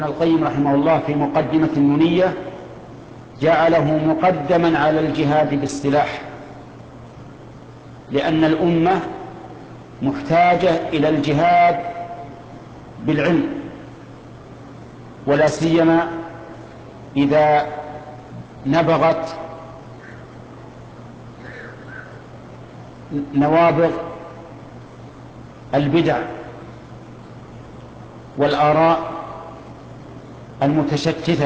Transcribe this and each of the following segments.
ابن القيم رحمه الله في مقدمة النونية جعله مقدما على الجهاد بالسلاح، لأن الأمة محتاجة إلى الجهاد بالعلم، ولا سيما إذا نبغت نوابغ البدع والآراء المتشتتة،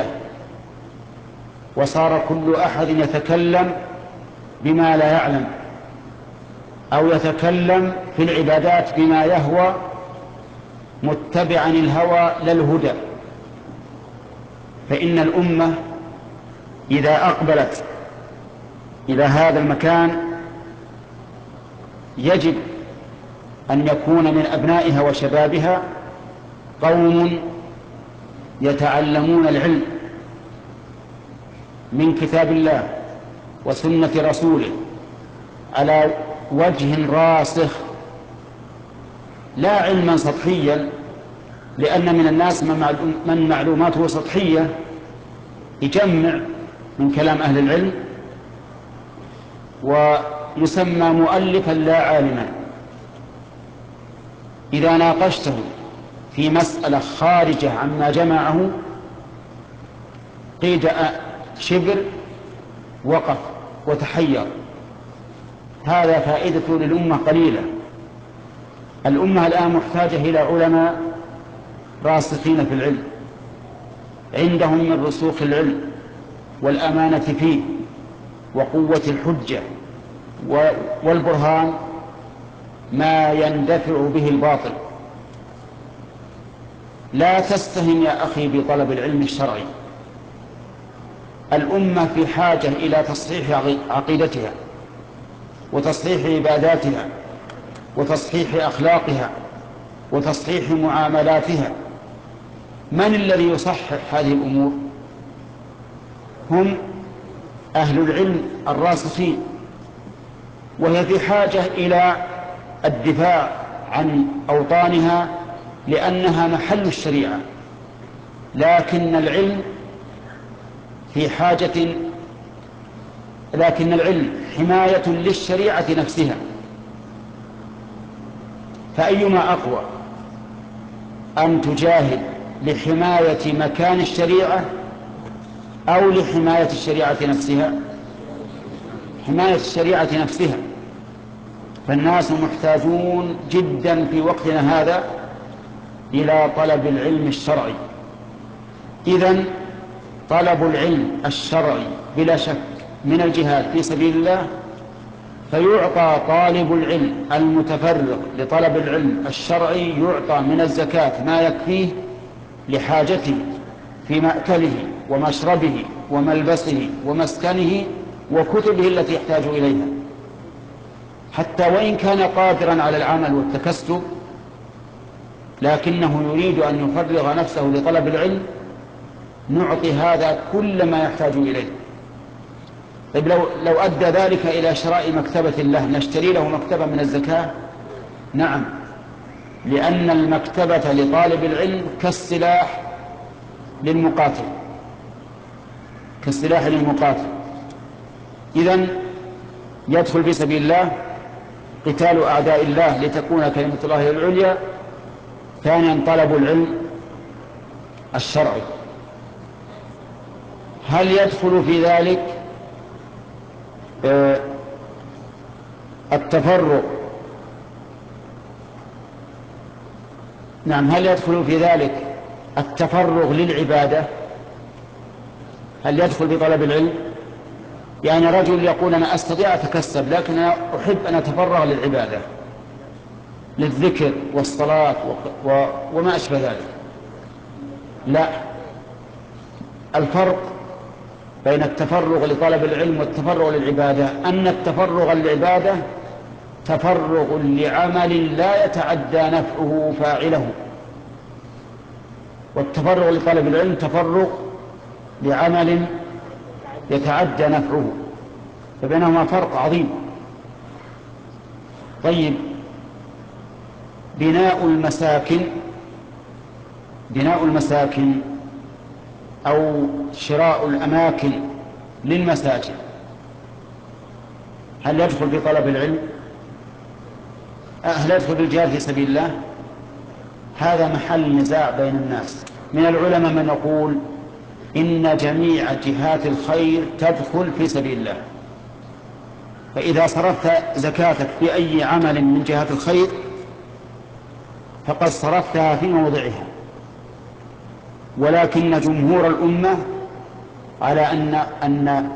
وصار كل أحد يتكلم بما لا يعلم، أو يتكلم في العبادات بما يهوى متبعا الهوى لا الهدى. فإن الأمة إذا أقبلت إلى هذا المكان يجب أن يكون من أبنائها وشبابها قوم يتعلمون العلم من كتاب الله وسنة رسوله على وجه راسخ، لا علما سطحيا، لأن من الناس من معلوماته سطحية يجمع من كلام أهل العلم ويسمى مؤلفا لا عالما. إذا ناقشته في مسألة خارجة عما جمعه قيد شبر وقف وتحير. هذا فائدته للأمة قليلة. الأمة الآن محتاجة إلى علماء راسخين في العلم، عندهم من رسوخ العلم والأمانة فيه وقوة الحجة والبرهان ما يندفع به الباطل. لا تستهن يا أخي بطلب العلم الشرعي. الأمة في حاجة إلى تصحيح عقيدتها وتصحيح عباداتها وتصحيح أخلاقها وتصحيح معاملاتها. من الذي يصحح هذه الأمور؟ هم أهل العلم الراسخين، وهي في حاجة إلى الدفاع عن أوطانها لأنها محل الشريعة، لكن العلم حماية للشريعة نفسها. فأيما أقوى، أن تجاهد لحماية مكان الشريعة أو لحماية الشريعة نفسها؟ حماية الشريعة نفسها. فالناس محتاجون جدا في وقتنا هذا إلى طلب العلم الشرعي. إذن طلب العلم الشرعي بلا شك من الجهاد في سبيل الله، فيعطى طالب العلم المتفرغ لطلب العلم الشرعي يعطى من الزكاة ما يكفيه لحاجته في مأكله ومشربه وملبسه ومسكنه وكتبه التي يحتاج إليها. حتى وإن كان قادرا على العمل والتكسب لكنه يريد أن يفرغ نفسه لطلب العلم، نعطي هذا كل ما يحتاج إليه. طيب لو أدى ذلك إلى شراء مكتبة له، نشتري له مكتبة من الزكاة؟ نعم، لأن المكتبة لطالب العلم كالسلاح للمقاتل، كالسلاح للمقاتل. إذن يدخل في سبيل الله قتال أعداء الله لتكون كلمة الله هي العليا. ثانيا طلب العلم الشرعي. هل يدخل في ذلك التفرغ؟ نعم، هل يدخل في ذلك التفرغ للعبادة؟ هل يدخل في طلب العلم؟ يعني رجل يقول أنا أستطيع أتكسب لكن أنا أحب أن أتفرغ للعبادة، للذكر والصلاة وما أشبه ذلك. لا، الفرق بين التفرغ لطلب العلم والتفرغ للعبادة أن التفرغ للعبادة تفرغ لعمل لا يتعدى نفعه فاعله، والتفرغ لطلب العلم تفرغ لعمل يتعدى نفعه، فبينهما فرق عظيم. طيب، بناء المساكن أو شراء الأماكن للمساجد هل يدخل في طلب العلم؟ هل يدخل في الجهاد في سبيل الله؟ هذا محل نزاع بين الناس. من العلماء من يقول إن جميع جهات الخير تدخل في سبيل الله، فإذا صرفت زكاتك في أي عمل من جهات الخير فقد صرفتها في موضعها. ولكن جمهور الأمة على أن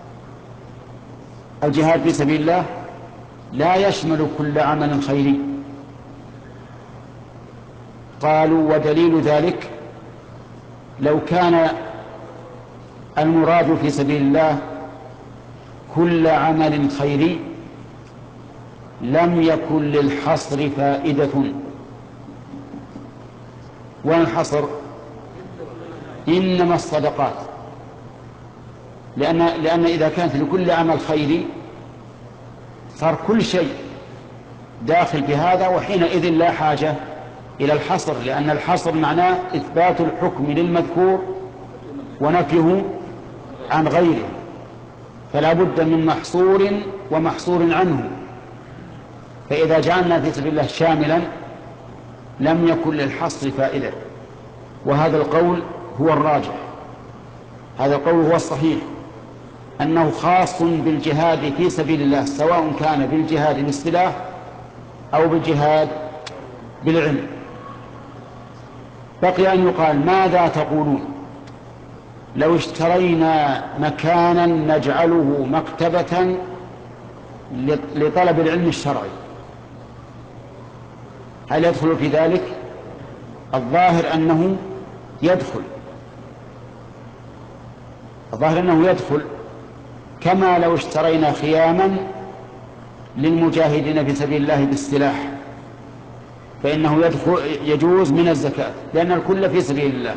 الجهاد في سبيل الله لا يشمل كل عمل خيري. قالوا ودليل ذلك لو كان المراد في سبيل الله كل عمل خيري لم يكن للحصر فائدة. والحصر إنما الصدقات، لأن إذا كانت لكل عمل خيري صار كل شيء داخل في هذا، وحينئذ لا حاجة إلى الحصر، لأن الحصر معناه إثبات الحكم للمذكور ونفيه عن غيره، فلا بد من محصور ومحصور عنه. فإذا جعلنا في سبيل الله شاملا لم يكن للحصر فائدة، وهذا القول هو الراجح، هذا القول هو الصحيح، أنه خاص بالجهاد في سبيل الله، سواء كان بالجهاد بالسلاح أو بالجهاد بالعلم. بقي أن يقال ماذا تقولون لو اشترينا مكانا نجعله مكتبة لطلب العلم الشرعي، هل يدخل في ذلك؟ الظاهر أنه يدخل، الظاهر أنه يدخل، كما لو اشترينا خياما للمجاهدين في سبيل الله بالسلاح فإنه يجوز من الزكاة، لأن الكل في سبيل الله.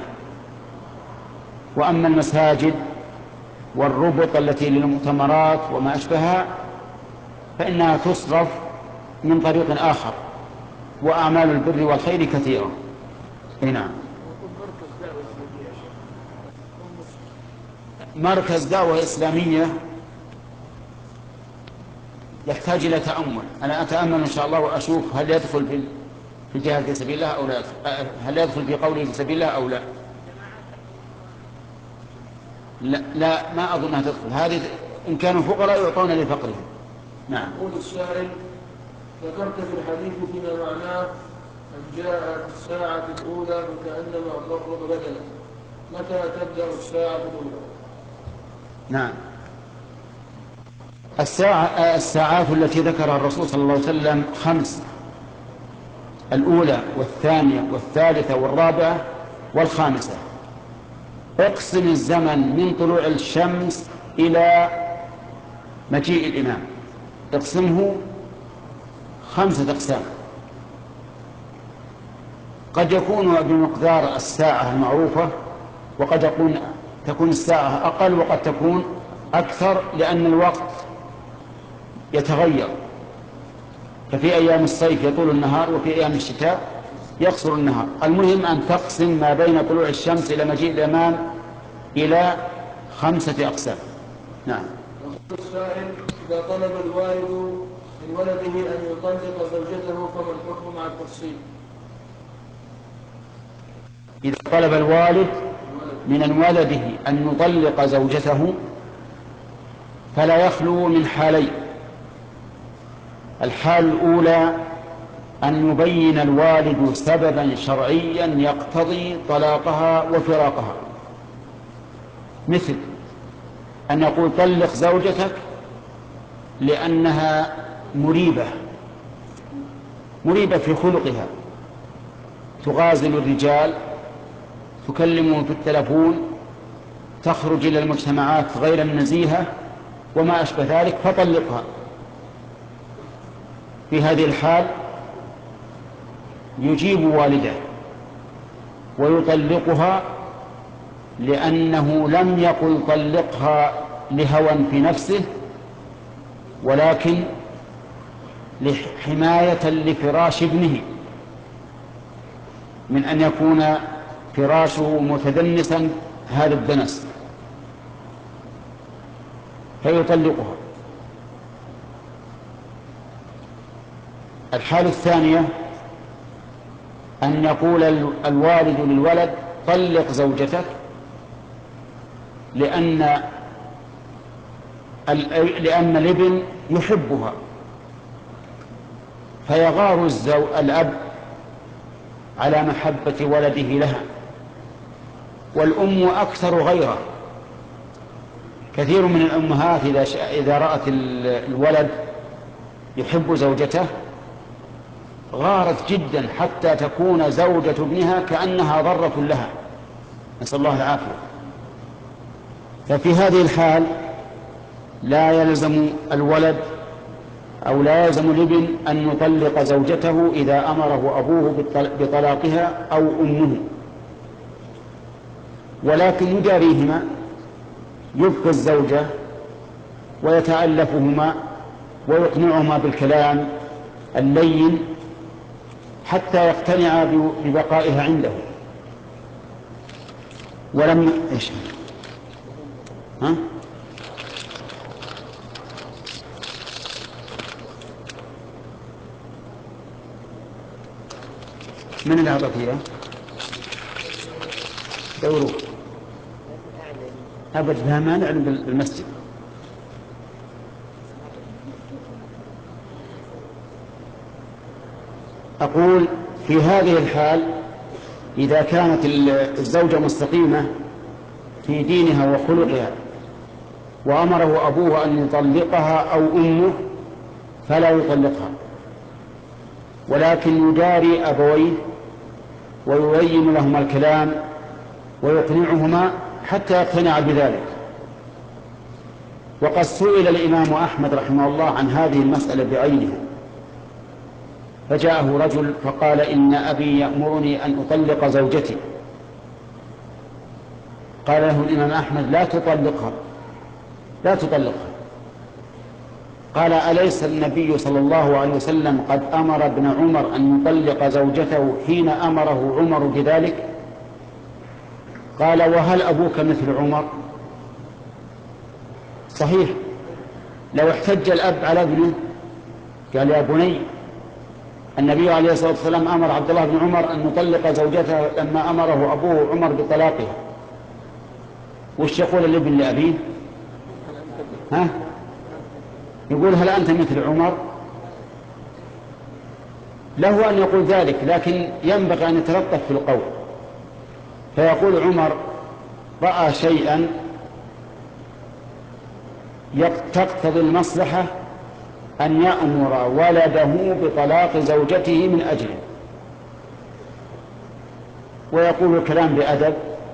وأما المساجد والربط التي للمؤتمرات وما أشبهها فإنها تصرف من طريق آخر، وأعمال البر والخير كثيرة. نعم. مركز دعوة إسلامية يحتاج إلى تأمل. أنا أتأمل إن شاء الله وأشوف هل يدخل في الجهاد في سبيل الله أو لا، هل يدخل في قوله في سبيل الله أو لا. لا ما أظنها تدخل، هذه إن كانوا فقراء يعطون لفقرهم. نعم. يقول السائل: ذكرت في الحديث فيما معناه أن جاءت الساعة الأولى فكأنما قرب بدلا، متى تبدأ الساعة الأولى؟ نعم. الساعات التي ذكرها الرسول صلى الله عليه وسلم 5: الأولى والثانية والثالثة والرابعة والخامسة. اقسم الزمن من طلوع الشمس إلى مجيء الإمام، اقسمه 5 أقسام. قد يكون بمقدار الساعة المعروفة، وقد تكون الساعة أقل، وقد تكون أكثر، لأن الوقت يتغير، ففي أيام الصيف يطول النهار وفي أيام الشتاء يقصر النهار. المهم أن تقسم ما بين طلوع الشمس إلى مجيء الإمام إلى 5 أقسام. نعم. السائل: إذا طلب الوالد من ولده أن يطلق زوجته فما الحكم مع التفصيل؟ إذا طلب الوالد من ولده أن يطلق زوجته فلا يخلو من حالين: الحال الأولى أن يبين الوالد سببا شرعيا يقتضي طلاقها وفراقها، مثل أن يقول طلق زوجتك لأنها مريبة في خلقها، تغازل الرجال، تكلمهم في التلفون، تخرج إلى المجتمعات غير النزيهة وما أشبه ذلك، فطلقها. في هذه الحال يجيب والده ويطلقها، لأنه لم يقل طلقها لهوى في نفسه، ولكن حماية لفراش ابنه من أن يكون فراشه متدنسا هذا الدنس فيطلقها. الحالة الثانية أن يقول الوالد للولد طلق زوجتك لأن الابن يحبها، فيغار الأب على محبة ولده لها، والأم أكثر غيره. كثير من الأمهات إذا رأت الولد يحب زوجته غارت جدا حتى تكون زوجة ابنها كأنها ضرة لها، نسأل الله العافية. ففي هذه الحال لا يلزم الولد أو لا يلزم الابن أن يطلق زوجته إذا أمره أبوه بطلاقها أو أمه، ولكن يجاريهما، يبقي الزوجة ويتألفهما ويقنعهما بالكلام اللين حتى يقتنع ببقائها عنده. ولم إيش ها؟ من اللي أعطى فيها؟ دوروا أبد لها مانع بالمسجد. أقول في هذه الحال إذا كانت الزوجة مستقيمة في دينها وخلقها وأمره أبوه أن يطلقها أو أمه فلا يطلقها، ولكن يجاري أبويه ويبين لهما الكلام ويقنعهما حتى يقتنع بذلك. وقد سئل الإمام أحمد رحمه الله عن هذه المسألة بعينها، فجاءه رجل فقال إن أبي يأمرني أن أطلق زوجتي. قال له الإمام أحمد لا تطلقها، لا تطلقها. قال أليس النبي صلى الله عليه وسلم قد أمر ابن عمر أن يطلق زوجته حين أمره عمر بذلك؟ قال وهل أبوك مثل عمر؟ صحيح، لو احتج الأب على ابنه قال يا بني النبي عليه الصلاة والسلام أمر عبد الله بن عمر أن يطلق زوجته لما أمره أبوه عمر بطلاقها، وش يقول الابن لأبيه؟ ها؟ يقول هل أنت مثل عمر؟ له أن يقول ذلك، لكن ينبغي أن يتلطف في القول، فيقول عمر رأى شيئا تقتضي المصلحة أن يأمر ولده بطلاق زوجته من أجله، ويقول الكلام بأدب.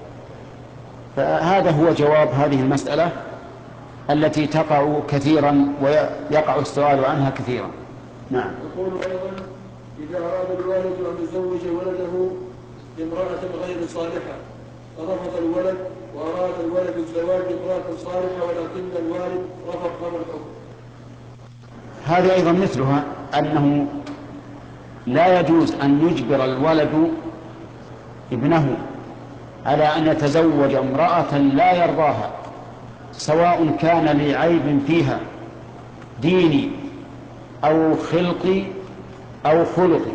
فهذا هو جواب هذه المسألة التي تقع كثيرا ويقع السؤال عنها كثيرا. نعم. يقول أيضا إذا أراد الوالد أن يزوج ولده بامرأة غير صالحة فرفض الولد وأراد الولد الزواج بامرأة صالحة ولكن الوالد رفض، فما الحكم؟ هذا أيضا مثلها، أنه لا يجوز أن يجبر الولد ابنه على أن يتزوج امرأة لا يرضاها، سواء كان لعيب فيها ديني أو خلقي أو خلقي.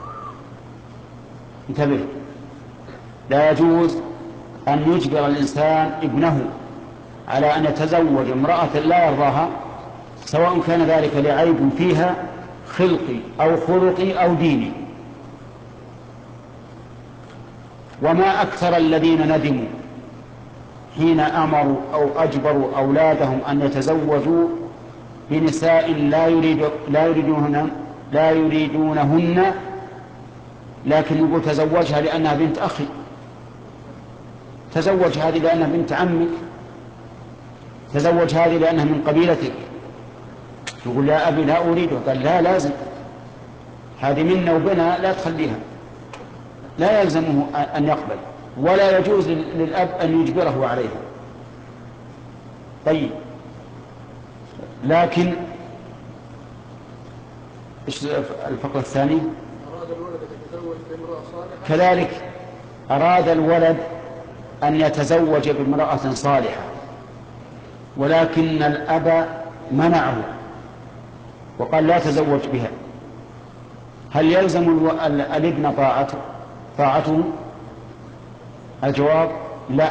انتبه، لا يجوز أن يجبر الإنسان ابنه على أن يتزوج امرأة لا يرضاها، سواء كان ذلك لعيب فيها خلقي أو خلقي أو ديني. وما أكثر الذين ندموا حين أمروا أو أجبروا أولادهم أن يتزوجوا بنساء لا يريدونهن، لكن يقول تزوجها لأنها بنت أخي، تزوج هذه لأنها بنت عمك، تزوج هذه لأنها من قبيلتك. يقول يا أبي لا أريده، قال لا، لازم، هذه منا وبنا، لا تخليها. لا يلزمه أن يقبل، ولا يجوز للأب أن يجبره عليها. طيب، لكن الفقرة الثانية أراد الولد أن يتزوج بامرأة صالحة، كذلك أراد الولد أن يتزوج بامرأة صالحة، ولكن الأب منعه وقال لا تزوج بها، هل يلزم الابن طاعته؟ الجواب لا.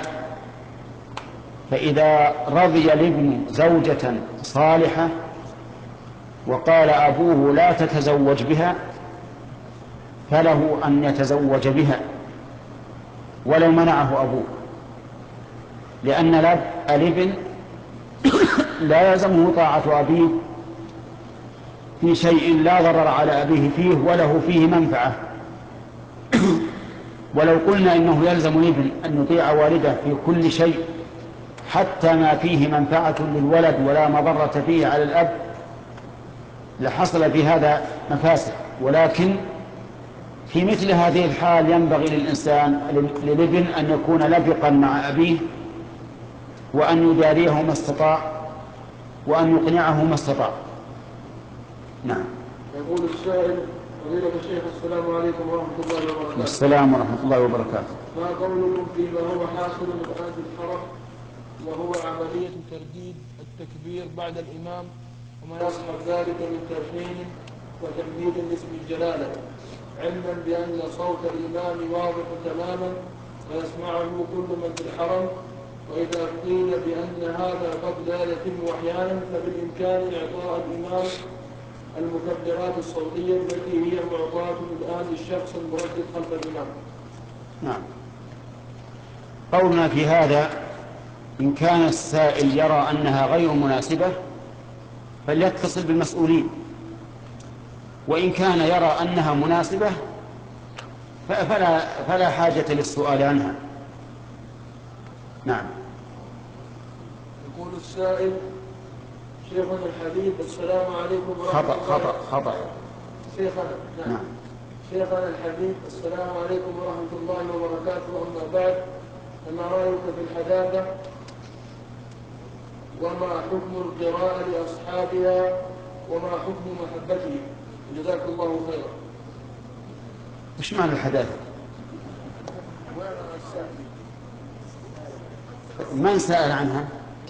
فإذا رضي الابن زوجة صالحة وقال أبوه لا تتزوج بها فله أن يتزوج بها ولو منعه أبوه، لأن الابن لا يلزمه طاعة أبيه في شيء لا ضرر على أبيه فيه وله فيه منفعة. ولو قلنا إنه يلزم الابن أن يطيع والده في كل شيء حتى ما فيه منفعة للولد ولا مضرة فيه على الأب لحصل في هذا مفاسد، ولكن في مثل هذه الحال ينبغي للابن أن يكون لبقا مع أبيه وأن يداريه ما استطاع وأن يقنعه ما استطاع. نعم. يقول السائل: فضيلة الشيخ السلام عليكم ورحمة الله وبركاته. السلام ورحمة الله وبركاته. ما قولكم فيما هو حاصل الآن في الحرم وهو عملية ترديد التكبير بعد الإمام وما يصحب ذلك من تلحين وتمديد لاسم الجلالة، علما بأن صوت الإمام واضح تماما ويسمعه كل من في الحرم، وإذا قيل بأن هذا قد لا يتم أحيانا فبالإمكان إعطاء الإمام المكبرات الصوتية التي هي معطاة الآن للشخص المردد خلف الإمام. نعم. قولنا في هذا إن كان السائل يرى أنها غير مناسبة فليتصل بالمسؤولين، وإن كان يرى أنها مناسبة فلا حاجة للسؤال عنها. نعم. يقول السائل: شيخنا الحبيب السلام عليكم ورحمة الله. خطأ. نعم. شيخنا الحبيب السلام عليكم ورحمة الله وبركاته. أما بعد، فما رأيك في الحداثة وما حكم القراءة لأصحابها وما حكم محبته؟ جزاك الله خيرا. وش معنى الحداثة؟ من سأل عنها؟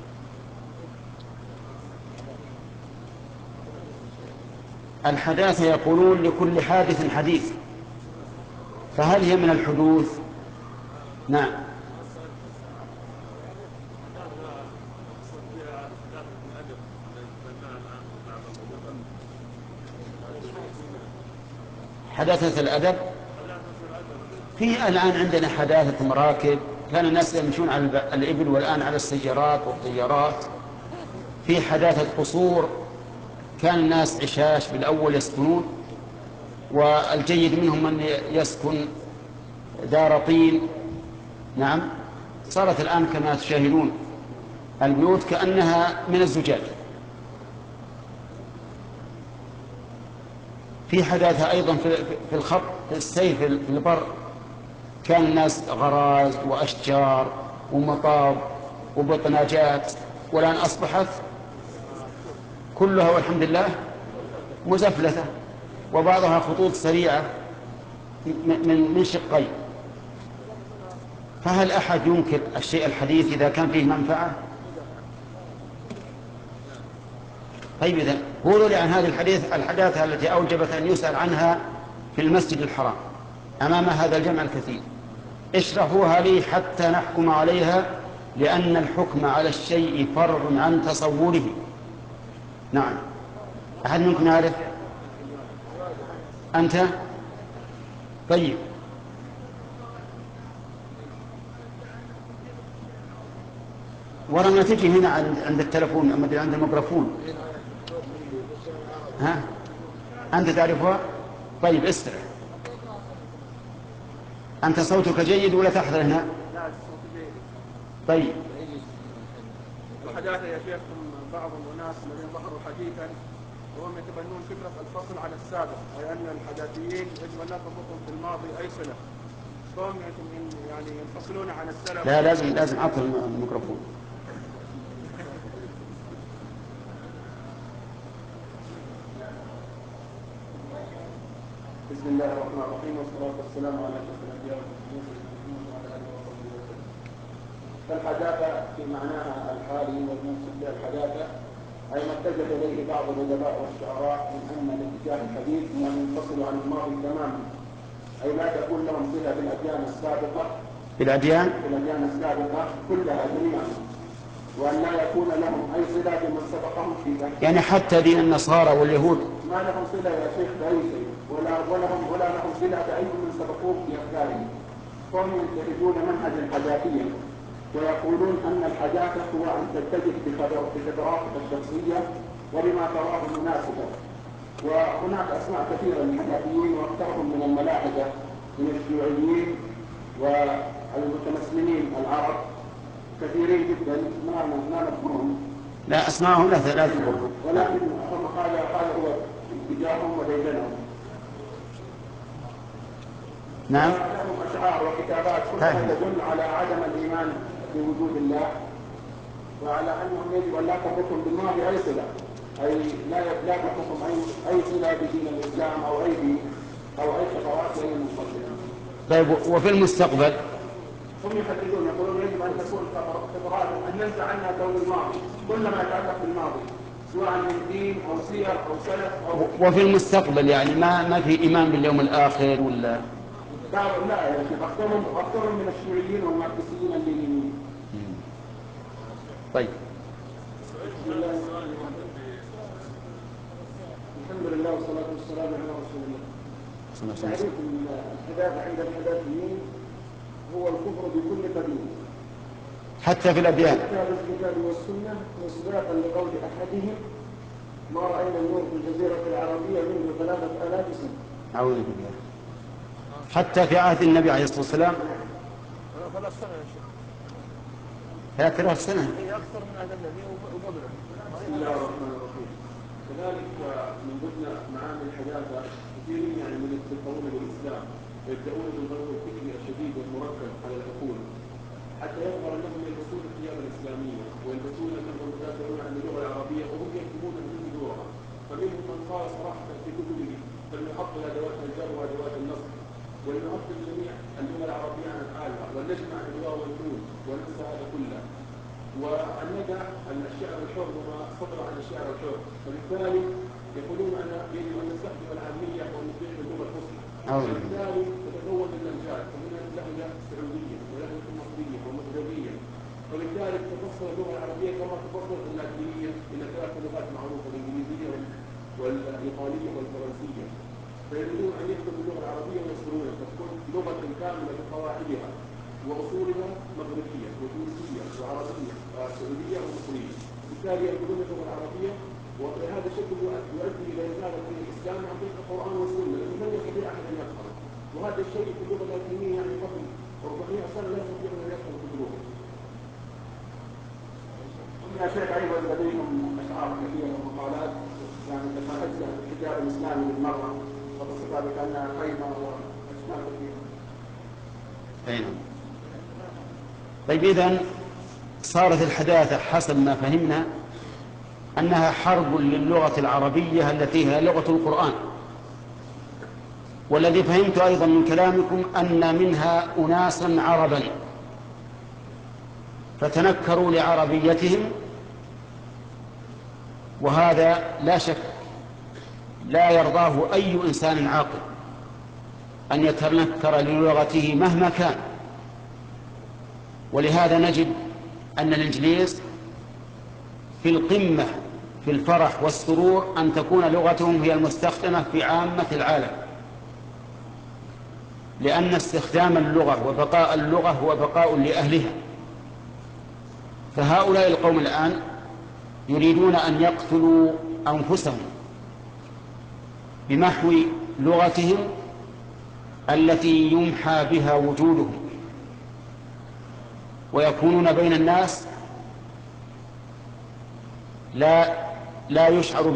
الحداثة يقولون لكل حادث حديث، فهل هي من الحدوث؟ نعم. حداثة الأدب في الآن عندنا حداثة مراكب، كان الناس يمشون على الإبل والآن على السيارات والطيارات. في حداثة قصور، كان الناس عشاش بالأول يسكنون، والجيد منهم من يسكن دار طين. نعم. صارت الآن كما تشاهدون البيوت كأنها من الزجاج. في حداثة أيضا في الخط، في السير في البر، كان الناس غراز وأشجار ومطاب وبطناجات، والآن أصبحت كلها والحمد لله مزفلتة، وبعضها خطوط سريعة من شقين. فهل أحد ينكر الشيء الحديث إذا كان فيه منفعة؟ طيب إذن قولوا لي عن هذه الحداثة التي أوجبت أن يسأل عنها في المسجد الحرام أمام هذا الجمع الكثير، اشرحوها لي حتى نحكم عليها، لأن الحكم على الشيء فرع عن تصوره. نعم. أحد منكم يعرف؟ أنت؟ طيب. ورنا تجي هنا عند التلفون عند الميكروفون. ها؟ أنت تعرفها؟ طيب استرح. أنت صوتك جيد ولا تحضر هنا؟ لا الصوت جيد. طيب. الحداثة يا شيخ بعض الناس الذين ظهروا حديثا وهم يتبنون فكرة الفصل عن السابق، أي أن الحداثيين يجب أن لا تربطهم في الماضي أي صلة، فهم يعني ينفصلون عن السلف. لا، لازم أعطي الميكروفون. بسم الله الرحمن الرحيم، والصلاة والسلام على أشرف الأنبياء والمرسلين وعلى آله وصحبه وسلم. فالحداثة في معناها الحالي والمقصود بها الحداثة أي ما اتجه إليه بعض الأدباء والشعراء من أن الاتجاه الحديث أن ينفصل عن الماضي تماما، أي لا تكون لهم صلة بالأديان السابقة كلها جميعا، وأن لا يكون لهم أي صلة بمن سبقهم في ذلك. يعني حتى دين النصارى واليهود ما لهم صلة يا شيخ بأي شيء، ولا لهم صلة بأي من سبقوهم في أفكارهم، هم ينتهجون منهج الحداثية ويقولون أن الحداثة هو أن تتجه بخبراتك الشخصية وبما تراه مناسبا. وهناك أسماء كثيرة للحداثيين وأكثرهم من الملاحدة من الشيوعيين والمتمسلمين العرب كثيرين جدا ما نذكرهم. لا أسمعهم لا تذكرهم، ولكن هذا هو اتجاههم وديدنهم. نعم. لهم أشعار وكتابات كلها تدل على عدم الإيمان بوجود الله، وعلى أنهم يجب أن لا تربطهم بالماضي أي صلة، أي لا تربطهم أي صلة بدين الإسلام أو أي دين أو أي خطوات أي مستقبل. طيب وفي المستقبل؟ هم يحددون يقولون يجب أن تكون خبرات أن ننسى عنها كون الماضي كل ما يتعلق بالماضي سواء من دين أو سير أو سلف أو. وفي المستقبل يعني ما في إيمان باليوم الآخر ولا؟ لا يا شيخ، أكثرهم من الشيوعيين والماركسيين اللينيين. طيب. بسم الله الرحمن الرحيم. الحمد لله والصلاة والسلام على رسول الله. تعريف الحداثة عند الحداثيين هو الكفر بكل قديم حتى في الأديان، حتى في الكتاب والسنة، مصداقا لقول أحدهم ما رأينا النور في الجزيرة العربية منذ 3000 سنة. أعوذ بالله. حتى في عهد النبي عليه الصلاة والسلام 3000 سنة. هي أكثر من عهد النبي وقبله. بسم الله الرحمن الرحيم. كذلك من ضمن معاني الحداثة كثيرين يعني من يتبعون بالإسلام ويبدأون بالغلو الفكري الشديد والمركب على العقول حتى يظهر أنهم يلبسون الثياب الإسلامية ويلبسون أنهم يدافعون عن اللغة العربية وهم يكتبون هذه اللغة. فمنهم من قال صراحة في كتبه فلنحط أدوات الجر وأدوات النصب ولنؤصل جميع اللغة العربية عن أفعالها ولنجمع الواو والنون وننسى هذا كله، وأن ندع الشعر الحر وما صدر عن الشعر الحر. فبالتالي يقولون أن يجب أن نستخدم العامية ونطيع باللغة الفصحى. وبالتالي تتكون اللهجات فمنها اللهجة السعودية ولهجة مصرية ومغربية، وبالتالي تفصل اللغة العربية كما تفصل اللاتينية إلى 3 لغات معروفة الإنجليزية والإيطالية والفرنسية. فيريدون أن يكتبوا اللغة العربية ويصدرونها فتكون لغة كاملة بقواعدها وأصولها مغربية وتونسية وعربية وسعودية ومصرية. بالتالي يأخذون اللغة العربية وبهذا الشكل يؤدي إلى رسالة الإسلام عن طريق القرآن والسنة لأنه لن يستطيع أحد أن يفهم. وهذا الشيء في اللغة اللاتينية يعني قبل 400 سنة لا يستطيع أن يفهم كتبهم. يا شيخ أيضا لديهم أشعار كثيرة ومقالات يعني تتحدث عن الحجاب الإسلامي بالمرة وتصفها بأنها خيمة وأشكال كثيرة. طيب إذن صارت الحداثة حسب ما فهمنا أنها حرب للغة العربية التي هي لغة القرآن، والذي فهمت أيضا من كلامكم أن منها أناسا عربا فتنكروا لعربيتهم، وهذا لا شك لا يرضاه أي إنسان عاقل أن يتنكر للغته مهما كان. ولهذا نجد أن الإنجليز في القمة في الفرح والسرور أن تكون لغتهم هي المستخدمة في عامة العالم، لأن استخدام اللغة وبقاء اللغة هو بقاء لأهلها. فهؤلاء القوم الآن يريدون أن يقتلوا أنفسهم بمحو لغتهم التي يمحى بها وجودهم، ويكونون بين الناس لا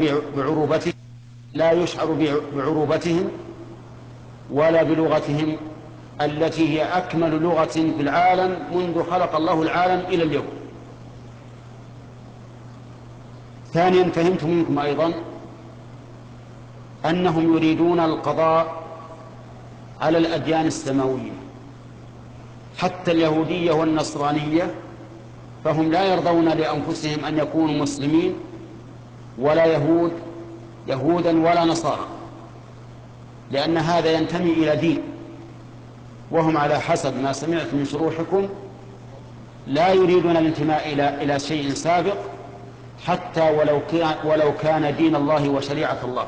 يشعر بعروبتهم ولا بلغتهم التي هي أكمل لغة في العالم منذ خلق الله العالم إلى اليوم. ثانيا فهمت منكم أيضا أنهم يريدون القضاء على الأديان السماوية، حتى اليهودية والنصرانية فهم لا يرضون لأنفسهم أن يكونوا مسلمين ولا يهودا ولا نصارى، لأن هذا ينتمي إلى دين، وهم على حسب ما سمعت من شروحكم لا يريدون الانتماء إلى شيء سابق، حتى ولو كان دين الله وشريعة الله.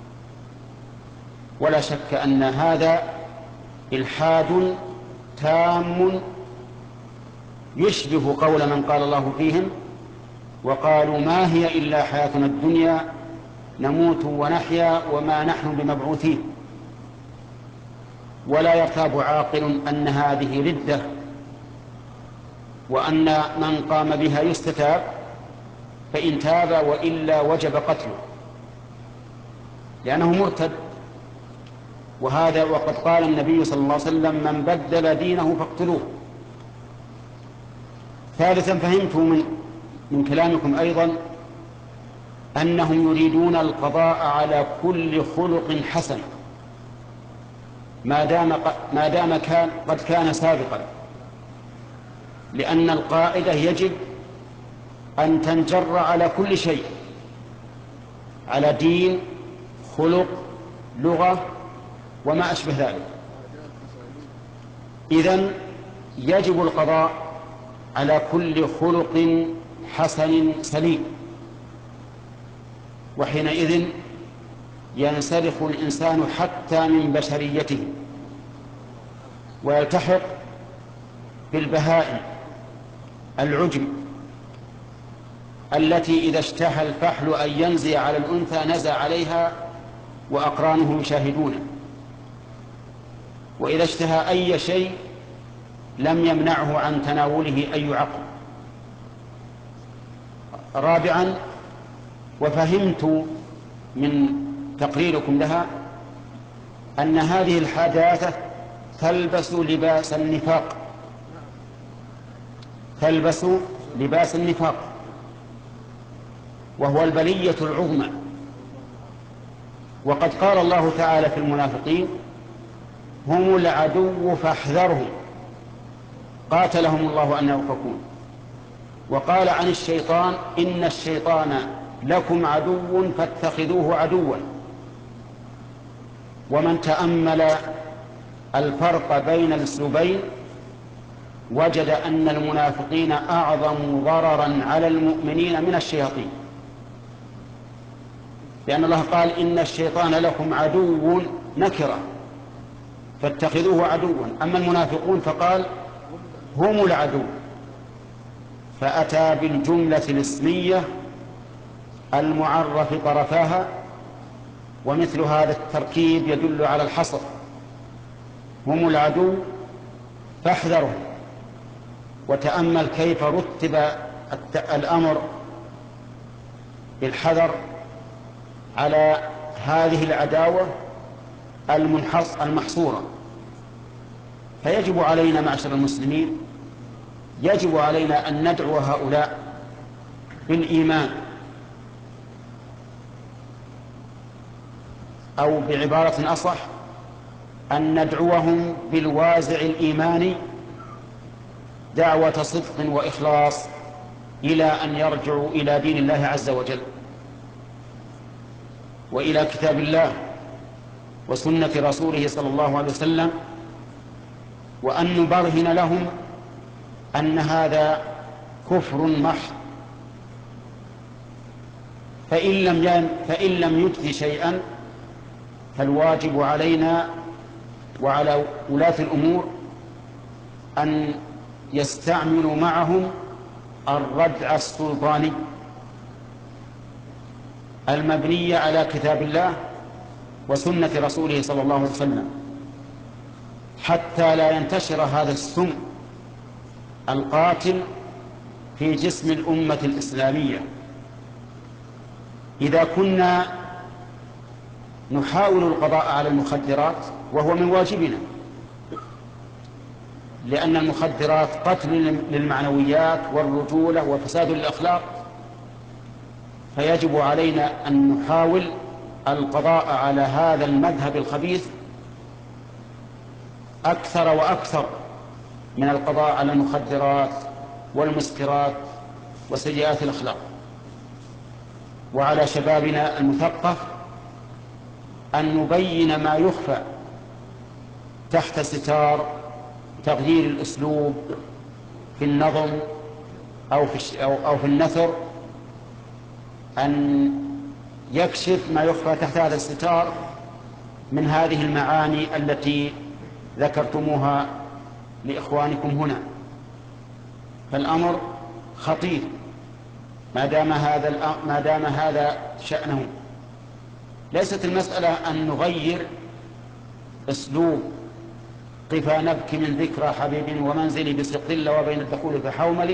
ولا شك أن هذا إلحاد تام يشبه قول من قال الله فيهم: وقالوا ما هي إلا حياتنا الدنيا نموت ونحيا وما نحن بمبعوثين. ولا يرتاب عاقل أن هذه ردة، وأن من قام بها يستتاب، فإن تاب وإلا وجب قتله لأنه مرتد. وقد قال النبي صلى الله عليه وسلم: من بدل دينه فاقتلوه. ثالثا، فهمت من كلامكم أيضا أنهم يريدون القضاء على كل خلق حسن ما دام قد كان سابقا، لأن القاعدة يجب أن تنجر على كل شيء، على دين، خلق، لغة، وما أشبه ذلك. إذن يجب القضاء على كل خلق حسن سليم، وحينئذ ينسلخ الإنسان حتى من بشريته ويلتحق بالبهائم العجم التي إذا اشتهى الفحل أن ينزي على الأنثى نزى عليها وأقرانه يشاهدونه، وإذا اشتهى أي شيء لم يمنعه عن تناوله أي عقل. رابعا، وفهمت من تقريركم لها أن هذه الحداثة تلبس لباس النفاق، تلبس لباس النفاق، وهو البلية العظمى. وقد قال الله تعالى في المنافقين: هم العدو فاحذرهم قاتلهم الله أن يؤفكون. وقال عن الشيطان: إن الشيطان لكم عدو فاتخذوه عدوا. ومن تأمل الفرق بين الأسلوبين وجد أن المنافقين أعظم ضررا على المؤمنين من الشياطين، لأن الله قال: إن الشيطان لكم عدو نكرة فاتخذوه عدوا. أما المنافقون فقال: هم العدو، فأتى بالجملة الاسمية المعرف طرفاها، ومثل هذا التركيب يدل على الحصر. هم العدو فاحذرهم. وتأمل كيف رتب الأمر بالحذر على هذه العداوة المحصورة. فيجب علينا معشر المسلمين، يجب علينا أن ندعو هؤلاء بالإيمان، أو بعبارة أصح أن ندعوهم بالوازع الإيماني دعوة صدق وإخلاص إلى أن يرجعوا إلى دين الله عز وجل وإلى كتاب الله وسنة رسوله صلى الله عليه وسلم، وأن نبرهن لهم أن هذا كفر محض. فإن لم يجز شيئا فالواجب علينا وعلى ولاة الأمور أن يستعملوا معهم الردع السلطاني المبني على كتاب الله وسنة رسوله صلى الله عليه وسلم، حتى لا ينتشر هذا السم القاتل في جسم الأمة الإسلامية. إذا كنا نحاول القضاء على المخدرات، وهو من واجبنا، لأن المخدرات قتل للمعنويات والرجولة وفساد للأخلاق، فيجب علينا أن نحاول القضاء على هذا المذهب الخبيث أكثر وأكثر من القضاء على المخدرات والمسكرات وسيئات الأخلاق. وعلى شبابنا المثقف أن نبين ما يخفى تحت ستار تغيير الأسلوب في النظم أو في النثر، أن يكشف ما يخفى تحت هذا الستار من هذه المعاني التي ذكرتموها لإخوانكم هنا. فالأمر خطير ما دام هذا شأنه. ليست المسألة أن نغير أسلوب قفا نبكي من ذكرى حبيب ومنزلي بسقل وبين الدخول فحوملي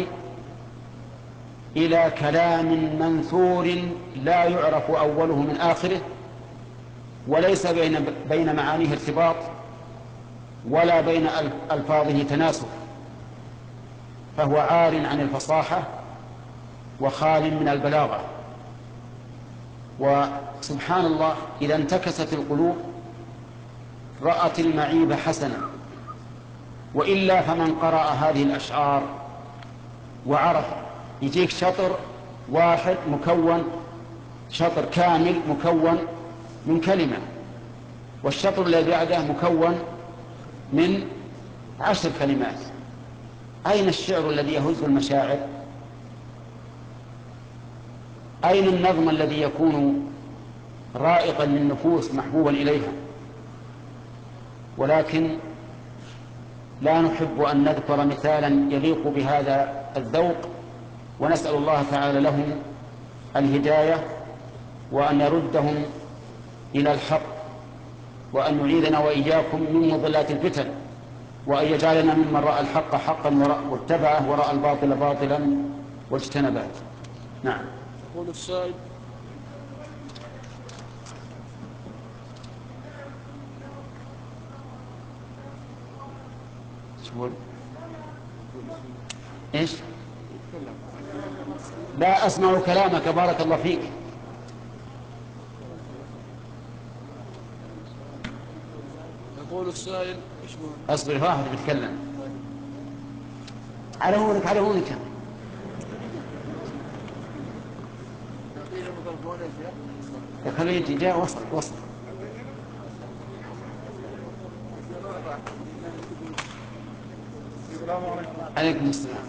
إلى كلام منثور لا يعرف أوله من آخره، وليس بين معانيه ارتباط ولا بين ألفاظه تناسب، فهو عار عن الفصاحة وخال من البلاغة. وسبحان الله إذا انتكست القلوب رأت المعيب حسنا، وإلا فمن قرأ هذه الأشعار وعرف، يجيك شطر واحد مكون، شطر كامل مكون من كلمة، والشطر الذي بعده مكون من 10 كلمات. أين الشعر الذي يهز المشاعر؟ أين النظم الذي يكون رائقا للنفوس محبوبا إليها؟ ولكن لا نحب أن نذكر مثالا يليق بهذا الذوق، ونسأل الله تعالى لهم الهداية وأن يردهم إلى الحق، وأن يعيذنا وإياكم من مضلات الفتن، وأن يجعلنا ممن رأى الحق حقا واتبعه ورأى الباطل باطلا واجتنبه. نعم. يقول السائل: ايش؟ لا أسمع كلامك بارك الله فيك. يقول السائل: اصبر، واحد بيتكلم. على هونك على هونك. يا خليجي جاء وصل. عليكم السلام.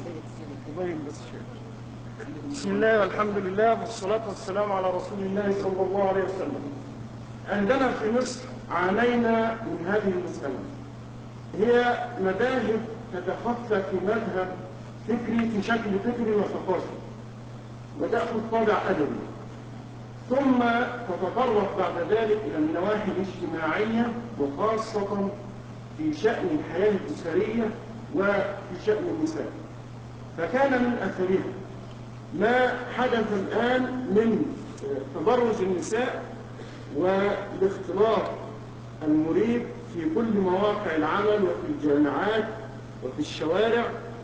بسم الله والحمد لله والصلاة والسلام على رسول الله صلى الله عليه وسلم. عندنا في مصر عانينا من هذه المسألة، هي مذاهب تتخفى في مذهب فكري في شكل فكري وثقافي، وتأخذ طابع أدبي، ثم تتطرق بعد ذلك إلى النواحي الاجتماعية، وخاصة في شأن الحياة الأسرية وفي شأن النساء. فكان من أثرها ما حدث الآن من تبرج النساء والاختلاط المريب في كل مواقع العمل وفي الجامعات وفي الشوارع،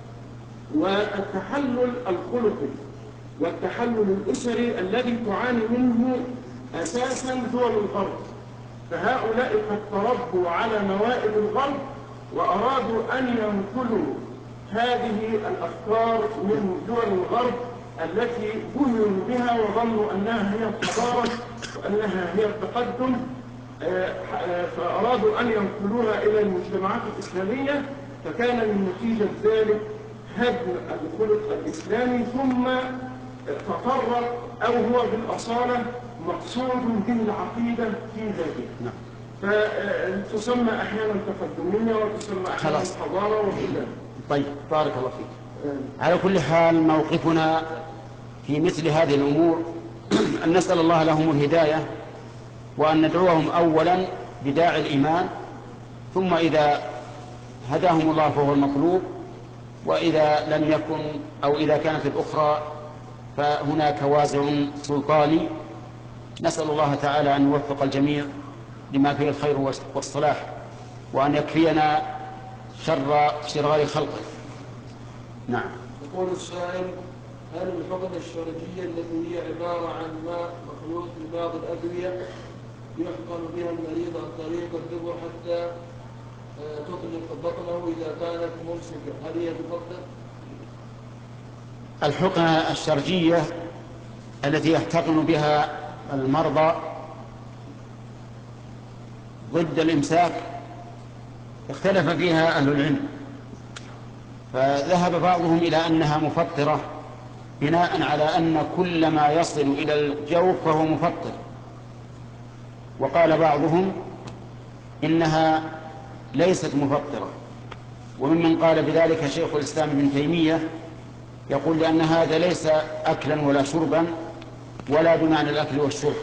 والتحلل الخلقي والتحلل الأسري الذي تعاني منه أساسا دول الغرب. فهؤلاء قد تربوا على موائد الغرب وأرادوا أن ينقلوا هذه الأفكار من دول الغرب التي بهروا بها وظنوا أنها هي الحضارة وأنها هي التقدم، فأرادوا أن ينقلوها إلى المجتمعات الإسلامية، فكان من نتيجة ذلك هدم الخلق الإسلامي، ثم تطرق أو هو بالأصالة مقصود به العقيدة في ذلك. فتسمى أحيانا تقدمية وتسمى أحيانا حضارة وكذا. طيب بارك الله فيك. على كل حال موقفنا في مثل هذه الأمور أن نسأل الله لهم الهداية، وأن ندعوهم أولا بداعي الإيمان، ثم إذا هداهم الله فهو المطلوب، وإذا لم يكن أو إذا كانت الأخرى فهناك وازع سلطاني. نسأل الله تعالى أن يوفق الجميع لما فيه الخير والصلاح، وأن يكفينا شرار خلقه. نعم. يقول السائل: هل الحقنة الشرجية التي هي عبارة عن ماء مخلوط ببعض الأدوية يحقن بها المريض عن طريق الدبر حتى تطلق بطنه إذا كانت ممسكة، هل هي تفضل؟ الحقنة الشرجية التي يحتقن بها المرضى ضد الإمساك اختلف فيها أهل العلم، فذهب بعضهم إلى أنها مفطرة بناء على أن كل ما يصل إلى الجوف فهو مفطر، وقال بعضهم إنها ليست مفطرة. وممن قال بذلك شيخ الإسلام ابن تيمية، يقول لأن هذا ليس أكلا ولا شربا ولا بمعنى الأكل والشرب.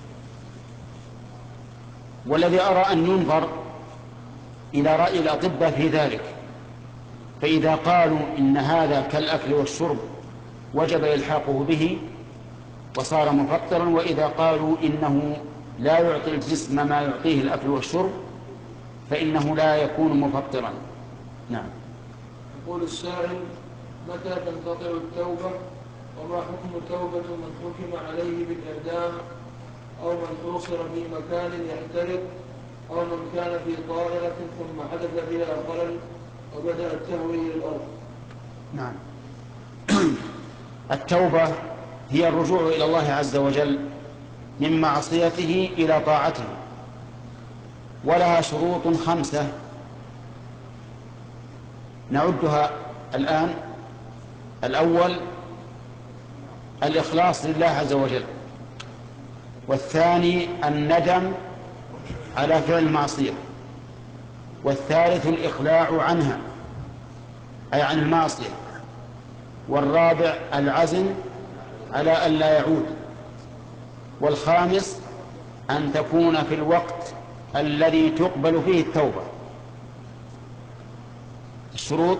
والذي أرى أن ينظر إلى رأي الأطباء في ذلك، فإذا قالوا إن هذا كالأكل والشرب وجب إلحاقه به وصار مفطرا، وإذا قالوا إنه لا يعطي الجسم ما يعطيه الأكل والشرب فإنه لا يكون مفطرا. نعم. يقول السائل: متى تنقطع التوبة؟ وما حكم توبة من حكم عليه بالإعدام، أو من حوصر في مكان يحترق، أو من كان في طائرة ثم حدث بها خلل وبدأت تهوي إلى الأرض؟ نعم. التوبة هي الرجوع إلى الله عز وجل من معصيته إلى طاعته، ولها شروط 5 نعدها الآن. الأول الإخلاص لله عز وجل، والثاني الندم على فعل المعصية، والثالث الإقلاع عنها أي عن المعصية، والرابع العزم على ألا يعود، والخامس أن تكون في الوقت الذي تقبل فيه التوبة. الشروط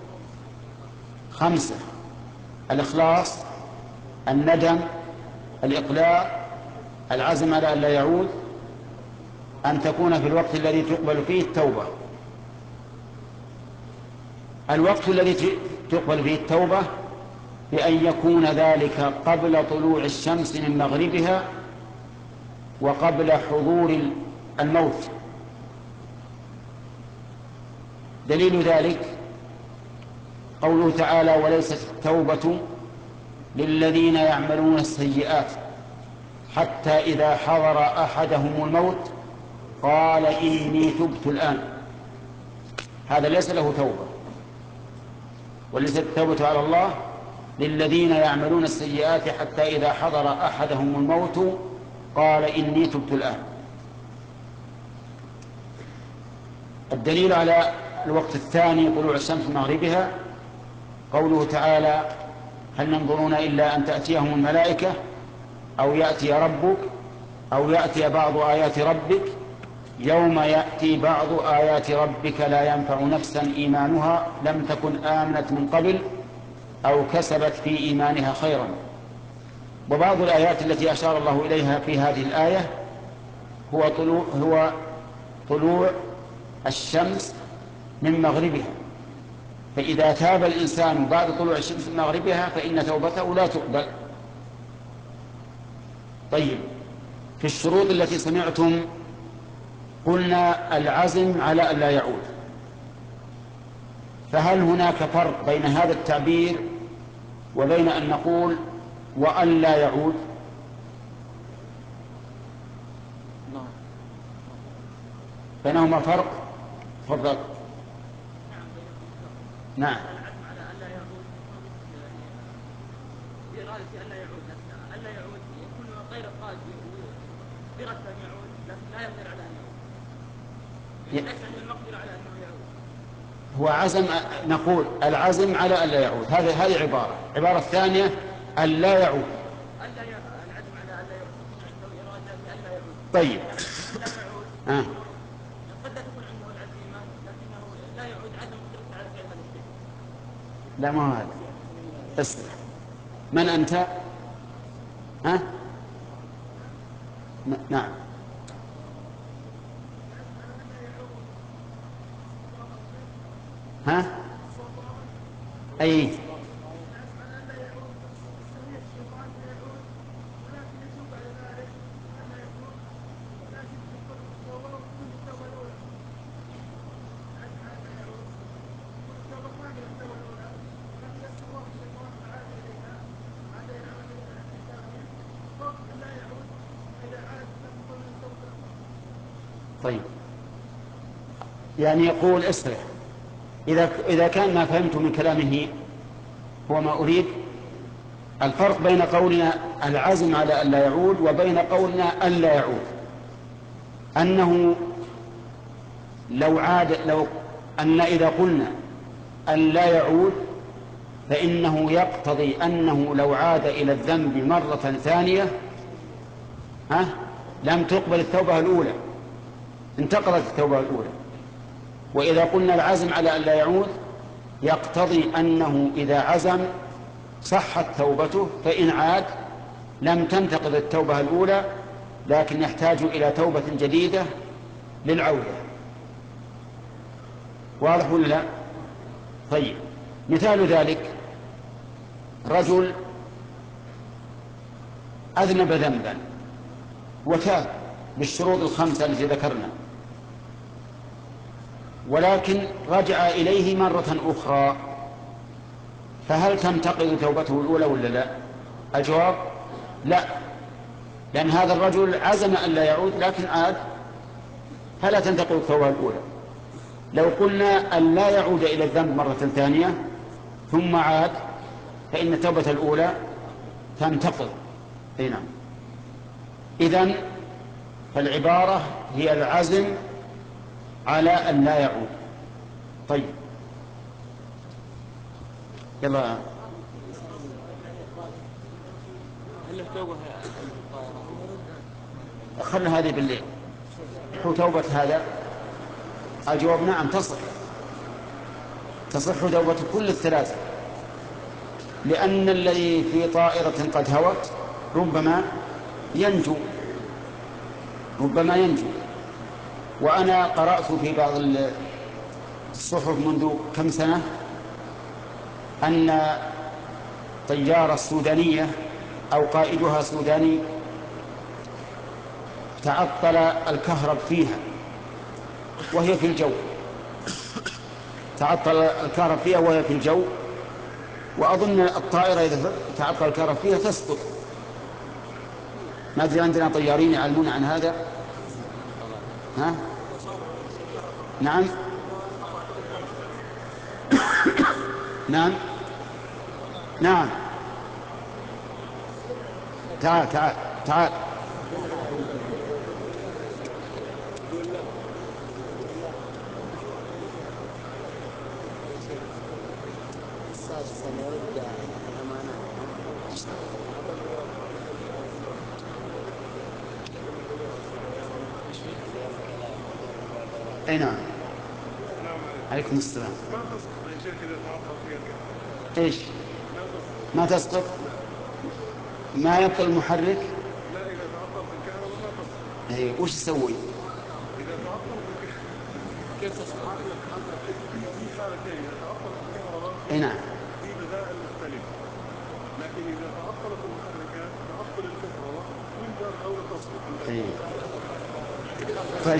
5: الإخلاص، الندم، الإقلاع، العزم على ألا يعود، أن تكون في الوقت الذي تقبل فيه التوبة. الوقت الذي تقبل فيه التوبة بأن يكون ذلك قبل طلوع الشمس من مغربها وقبل حضور الموت. دليل ذلك قوله تعالى: وليست التوبة للذين يعملون السيئات حتى إذا حضر أحدهم الموت قال إني تبت الآن. هذا ليس له توبة. وليست التوبة على الله للذين يعملون السيئات حتى إذا حضر أحدهم الموت قال إني تبت الآن. الدليل على الوقت الثاني طلوع الشمس من مغربها قوله تعالى: هل ينظرون إلا أن تأتيهم الملائكة أو يأتي ربك أو يأتي بعض آيات ربك يوم يأتي بعض آيات ربك لا ينفع نفسا إيمانها لم تكن آمنت من قبل أو كسبت في إيمانها خيرا. وبعض الآيات التي أشار الله إليها في هذه الآية هو طلوع الشمس من مغربها، فإذا تاب الإنسان بعد طلوع الشمس من مغربها فإن توبته لا تقبل. طيب، في الشروط التي سمعتم قلنا العزم على ألا يعود، فهل هناك فرق بين هذا التعبير وبين أن نقول وأن لا يعود؟ بينهما فرق؟ تفضل. نعم. بإرادة ألا يعود، لكن ألا يعود يكون غير قادر بإرادة أن يعود لكن لا يقدر على أن يعود، ليس عنده المقدرة على أنه يعود. هو عزم، نقول العزم على ألا يعود، هذه عبارة ثانية ألا يعود. العزم على ألا يعود عنده إرادة ألا يعود. طيب. لا يعود قد لا تكون عنده العزيمة لكنه لا يعود عدم قدرته على فعل هذا الشيء. لا، ما هذا. اسمع، من أنت؟ ها؟ نعم. ها؟ أي. طيب، يعني يقول اصرح، إذا كان ما فهمت من كلامه هو ما أريد، الفرق بين قولنا العزم على أن لا يعود وبين قولنا أن لا يعود أنه إذا قلنا أن لا يعود فإنه يقتضي أنه لو عاد إلى الذنب مرة ثانية لم تقبل التوبة الأولى، انتقضت التوبة الأولى. وإذا قلنا العزم على أن لا يعود يقتضي أنه إذا عزم صحت توبته، فإن عاد لم تنتقض التوبة الأولى، لكن يحتاج إلى توبة جديدة للعودة. واضح ولا لا؟ طيب، مثال ذلك رجل أذنب ذنبا وتاب بالشروط الخمسة التي ذكرنا، ولكن رجع إليه مرة أخرى، فهل تنتقض توبته الأولى ولا لا؟ الجواب لا، لأن هذا الرجل عزم أن لا يعود لكن عاد، فلا تنتقض التوبة الأولى. لو قلنا أن لا يعود إلى الذنب مرة ثانية ثم عاد فإن التوبة الأولى تنتقض. نعم. إذن فالعبارة هي العزم على أن لا يعود. طيب، يلا خلنا هذه بالليل. توبة هذا الجواب نعم تصح توبة كل الثلاثة، لأن الذي في طائرة قد هوت ربما ينجو. وأنا قرأت في بعض الصحف منذ كم سنة أن طيارة سودانية أو قائدها سوداني تعطل الكهرب فيها وهي في الجو، وأظن الطائرة إذا تعطل الكهرب فيها تسقط. ما أدري عندنا طيارين يعلمون عن هذا؟ نعم. نعم. تعال. أي نعم. عليكم السلام. إيش؟ ما تسقط؟ ما يبطل المحرك؟ لا، إذا تعطل في الكهرباء ما تسقط. إيه، وش يسوي؟ إذا تعطل في الكهرباء كيف تسقط؟ في حالتين، إذا تعطل في الكهرباء أي نعم. في بدائل مختلفة، لكن إذا تعطلت المحركات تعطل الكهرباء من باب أولى تسقط. إيه. طيب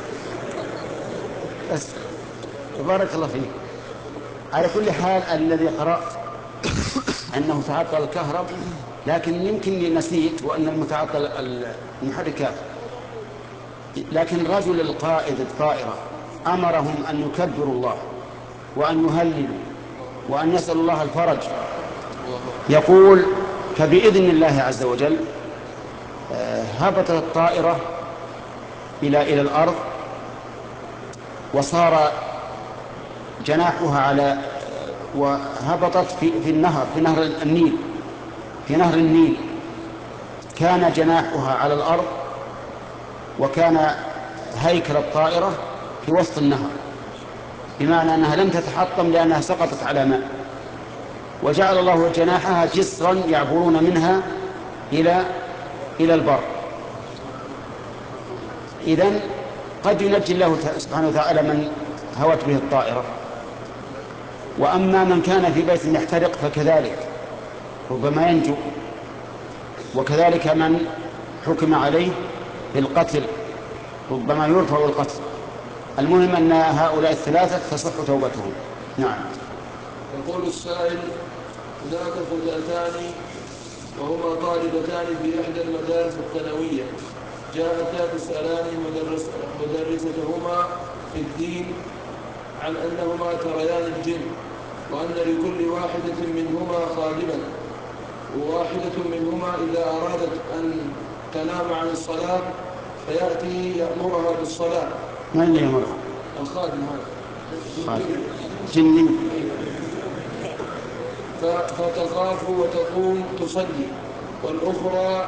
بس بارك الله فيك. على كل حال الذي قرأت أنه تعطل الكهرب، لكن يمكن نسيت وأن المتعطل المحركات، لكن رجل القائد الطائرة أمرهم أن يكبروا الله وأن يهللوا وأن يسألوا الله الفرج. يقول فبإذن الله عز وجل هبطت الطائرة إلى الأرض، وصار جناحها وهبطت في نهر النيل. كان جناحها على الأرض، وكان هيكل الطائرة في وسط النهر، بمعنى أنها لم تتحطم لأنها سقطت على ماء، وجعل الله جناحها جسرا يعبرون منها إلى البر. إذن قد ينجي الله سبحانه وتعالى من هوت به الطائرة، وأما من كان في بيت يحترق فكذلك ربما ينجو، وكذلك من حكم عليه بالقتل ربما يرفع القتل. المهم أن هؤلاء الثلاثة تصح توبتهم. نعم. يقول السائل: هناك فتاتان وهما طالبتان في إحدى المدارس الثانوية، جاءتا تسألان مدرستهما في الدين عن أنهما تريان الجن، وأن لكل واحدة منهما خادما، وواحدة منهما إذا أرادت أن تنام عن الصلاة فيأتي يأمرها بالصلاة. من اللي يأمرها؟ الخادم هذا خادم جني. فتخاف وتقوم تصلي، والأخرى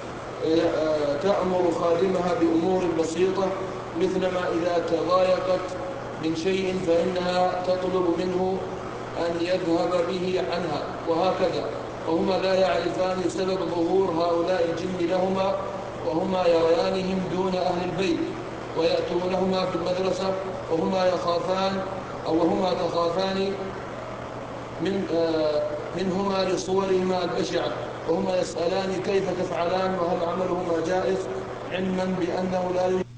تأمر خادمها بأمور بسيطة، مثلما إذا تضايقت من شيء فإنها تطلب منه أن يذهب به عنها، وهكذا. وهما لا يعرفان سبب ظهور هؤلاء الجن لهما، وهما يريانهم دون أهل البيت، ويأتونهما في المدرسة وهما يخافان وهما تخافان منهما لصورهما البشعة، وهما يسألان كيف تفعلان وهل عملهما جائز، علما بأنه لا